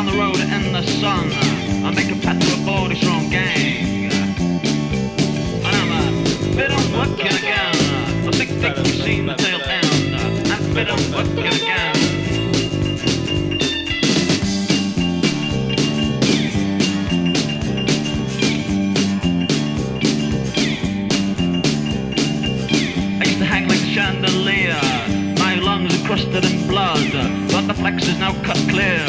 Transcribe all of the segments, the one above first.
down the road in the sun. I make a path to a 40 strong gang. And I'm a bit on working again. I think you've seen the tail end. I'm a bit on working again. I used to hang like a chandelier. My lungs are crusted in blood, but the flex is now cut clear.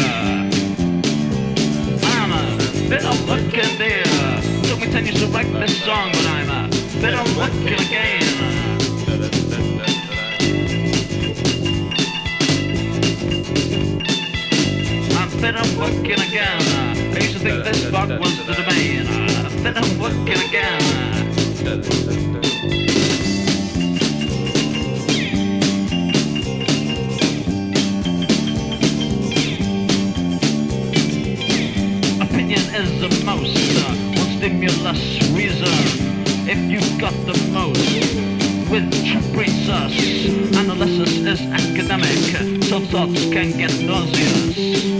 I'm a bit of looking dear. Took me 10 years to write this song, but I'm a bit of looking again. I'm a bit of looking again. I used to think this spot was the domain. A bit of looking again. Is the most one stimulus reason. If you've got the most, which brings us, analysis is academic, so thoughts can get nauseous.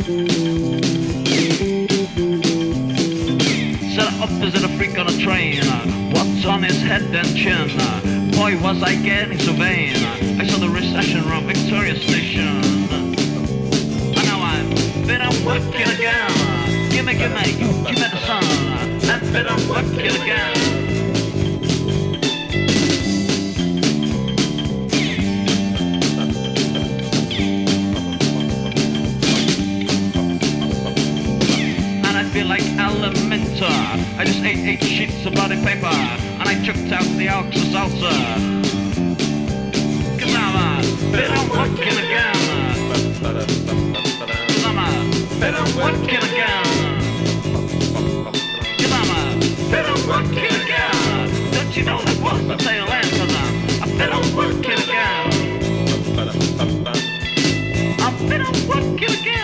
Set up is it a freak on a train? What's on his head and chin? Boy, was I getting so vain. I saw the recession from Victoria Station. And now I'm bit I'm working again. Give me, you give me the sun, and bit I'm working again. And I feel like Elementor. I just ate 8 sheets of bloody paper, and I chucked out the ox salsa. Cause I'm a bit I'm working again. Cause I'm a bit I'm working again. Working again. Don't you know that was the tail end of them? I've been on working again. I've been on working again.